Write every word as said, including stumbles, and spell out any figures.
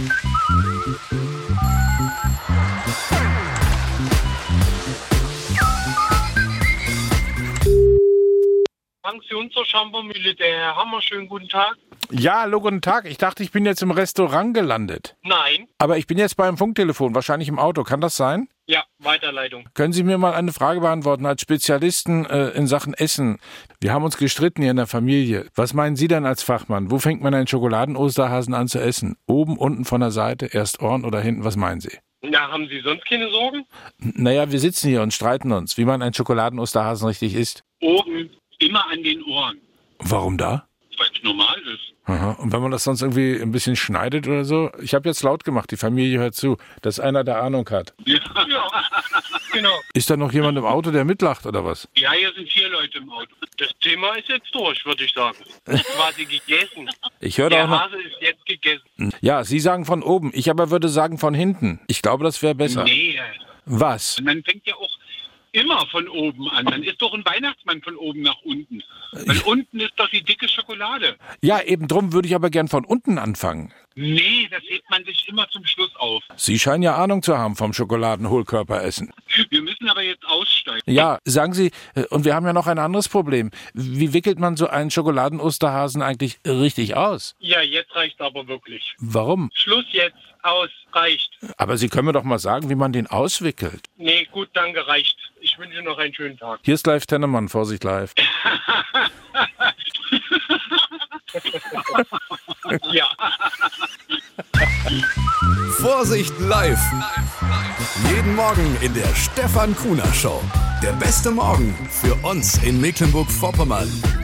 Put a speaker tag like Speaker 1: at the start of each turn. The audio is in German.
Speaker 1: Pension zur Chambermühle, der Herr Hammer, schönen guten Tag.
Speaker 2: Ja, hallo, guten Tag. Ich dachte, ich bin jetzt im Restaurant gelandet.
Speaker 1: Nein.
Speaker 2: Aber ich bin jetzt beim Funktelefon, wahrscheinlich im Auto. Kann das sein?
Speaker 1: Ja, Weiterleitung.
Speaker 2: Können Sie mir mal eine Frage beantworten als Spezialisten äh, in Sachen Essen? Wir haben uns gestritten hier in der Familie. Was meinen Sie denn als Fachmann? Wo fängt man einen Schokoladen-Osterhasen an zu essen? Oben, unten, von der Seite, erst Ohren oder hinten? Was meinen Sie?
Speaker 1: Na, haben Sie sonst keine Sorgen?
Speaker 2: N- Naja, wir sitzen hier und streiten uns, wie man einen Schokoladen-Osterhasen richtig isst.
Speaker 1: Oben, immer an den Ohren,
Speaker 2: Warum da?
Speaker 1: weil es normal ist.
Speaker 2: Aha. Und wenn man das sonst irgendwie ein bisschen schneidet oder so? Ich habe jetzt laut gemacht, die Familie hört zu, dass einer da Ahnung hat.
Speaker 1: Ja, ja. Genau.
Speaker 2: Ist da noch jemand im Auto, der mitlacht oder was?
Speaker 1: Ja, hier sind vier Leute im Auto. Das Thema ist jetzt durch, würde ich sagen. Ist quasi gegessen.
Speaker 2: Ich höre da
Speaker 1: Der
Speaker 2: auch noch.
Speaker 1: Hase ist jetzt gegessen.
Speaker 2: Ja, Sie sagen von oben, ich aber würde sagen von hinten. Ich glaube, das wäre besser.
Speaker 1: Nee,
Speaker 2: Was?
Speaker 1: man fängt ja auch immer von oben an. Dann ist doch ein Weihnachtsmann von oben nach unten. Weil unten ist doch die dicke Schokolade.
Speaker 2: Ja, eben drum würde ich aber gern von unten anfangen.
Speaker 1: Nee, das hebt man sich immer zum Schluss auf.
Speaker 2: Sie scheinen ja Ahnung zu haben vom Schokoladenhohlkörperessen.
Speaker 1: Wir müssen aber jetzt aussteigen.
Speaker 2: Ja, sagen Sie, äh, und wir haben ja noch ein anderes Problem. Wie wickelt man so einen Schokoladen-Osterhasen eigentlich richtig aus?
Speaker 1: Ja, jetzt reicht's aber wirklich.
Speaker 2: Warum?
Speaker 1: Schluss jetzt. Aus. Reicht.
Speaker 2: Aber Sie können mir doch mal sagen, wie man den auswickelt.
Speaker 1: Nee, gut, danke, reicht. Ich wünsche noch einen schönen Tag.
Speaker 2: Hier ist live Tennemann, Vorsicht live.
Speaker 1: Ja.
Speaker 3: Vorsicht live. Jeden Morgen in der Stefan Kuhner Show. Der beste Morgen für uns in Mecklenburg-Vorpommern.